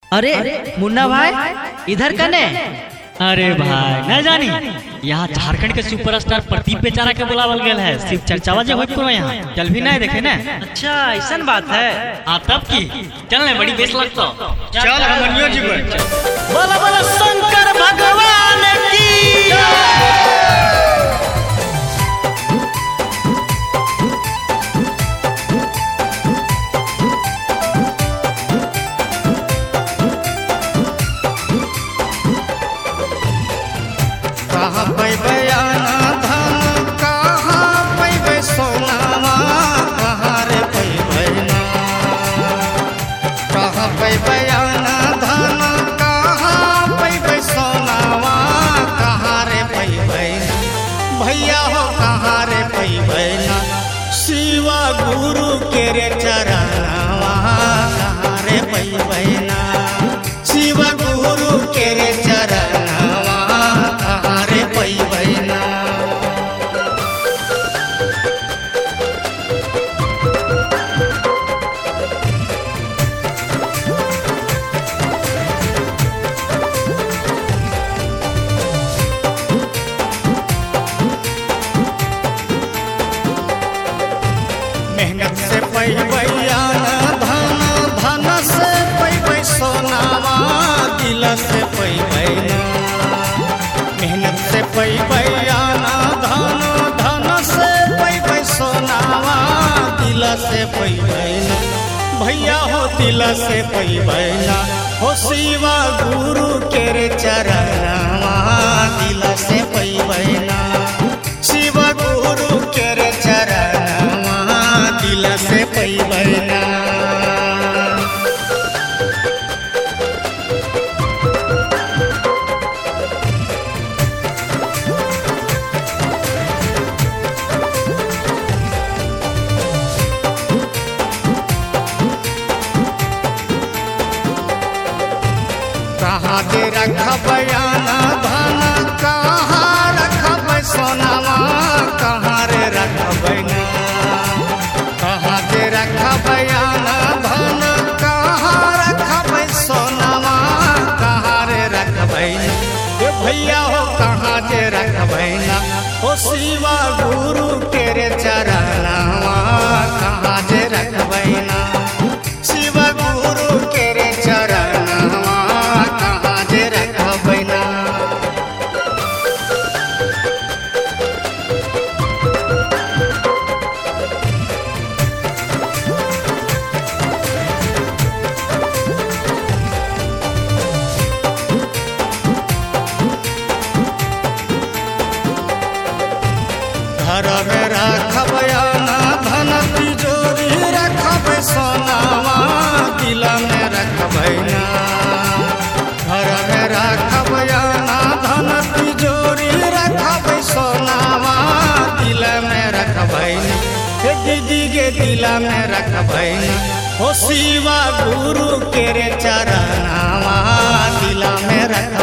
अरे मुन्ना भाई इधर कने? अरे भाई न जानी यहाँ झारखंड के सुपरस्टार प्रदीप बेचारा के बुलावल गया है शिव चर्चावा जो होई यहाँ चल भी नहीं देखे ना। अच्छा ऐसा बात है। हाँ तब की चलने बड़ी बेस लगता चल हमनियो जी बोला बोला शंकर भगवान की कहाँ पैबे आना धन कहाँ पैबे सोनामा कहाँ रे पैबे ना कहाँ पैबे आना धन कहाँ पैबे सोनामा कहाँ रे पैबे भैया हो कहाँ रे पैबे ना शिवा गुरु के रे चरणवा कहाँ रे पैबे ना शिवा गुरु के रे चरणवा मेहनत से पैबै आना धन धन से पैबै सोनावा दिल से पैबै ना मेहनत से पैबै आना धन धन से पैबै सोनावा दिल से पैबै ना भैया हो दिल से पैबै ना हो शिवा गुरु के रे चरणवा दिल से पैबै ना शिवा गुरु के रे चरणवा दिल से पैबै ना। कहाँ दे रखबै आना धन कहाँ रखबै सोनावा कहाँ रे रखबै ना कहाँ दे रखबै आना धन कहाँ रखबै सोनावा कहाँ रे रखबै ना भैया हो कहाँ दे रखबै ना ओ शिवा गुरु के रे चरणवा कहाँ दे रखबै ना शिवा गुरु के रे चरणवा घर में रखबै आना धन तिजोरी रखबै सोनावा दिल में रखबै ना घर में रखबै आना धन तिजोरी रखबै सोनावा दिल में रखबै ना दीदी के दिल में रखबै ना हो शिवा गुरु के रे चरणवा दिल में रख